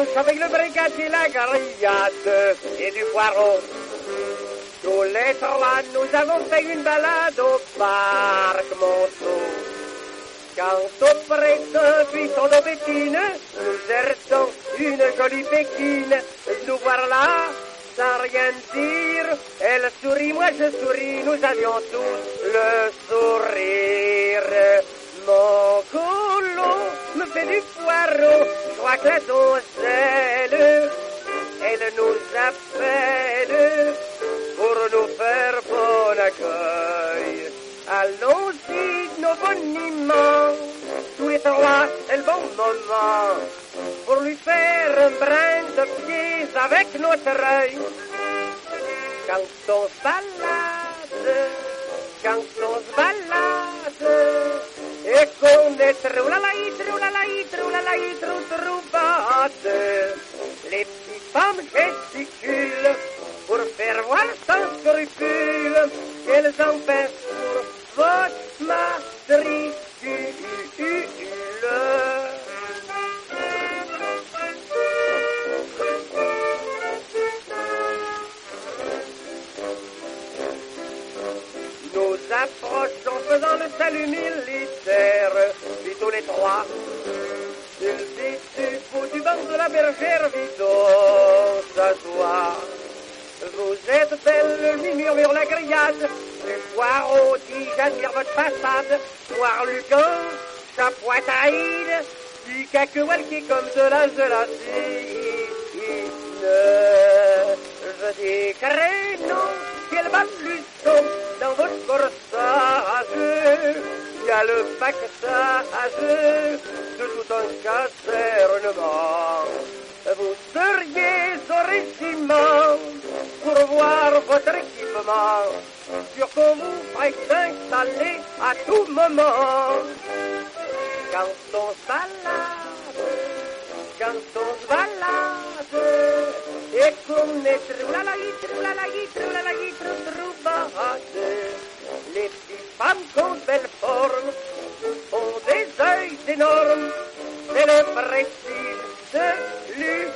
avec le brigadier, la grillade et du poireau. Tous les trois, nous avons fait une balade au parc Monceau. Quand auprès d'un buisson d'aubépine, nous heurtons une jolie pékine. Nous voilà, sans rien dire, elle sourit, moi je souris, nous avions tous le sourire. Mon colon me fait du poireau, je crois que la donzelle, elle nous appelle pour nous faire bon accueil. Allons-y, nos boniments, tous les trois, c'est le bon moment pour lui faire un brin de pieds avec notre œil. Quand on se balade, et qu'on est troubade, les petites femmes gesticulent pour faire voir sans scrupule qu'elles en pèsent pour votre matricule. Nous approchons faisant le salut militaire, puis tous les trois, ils disent du bout du banc de la bergère, vite on s'assoit. Vous êtes belle, lui murmure la grillade, du poireau dit j'admire votre façade, noir lucan, sa poitrine, du cacahuète qui est comme de la gélatine. Je dis crénon, quel baluchon dans votre corsage, il y a le paquetage de tout un casernement. Vous seriez au régiment pour voir votre équipement, sûr qu'on vous ferait installer à tout moment. Quand on se balade, et qu'on est troubade, les petites femmes qu'on belle forme ont des yeux énormes, c'est le précis de lui.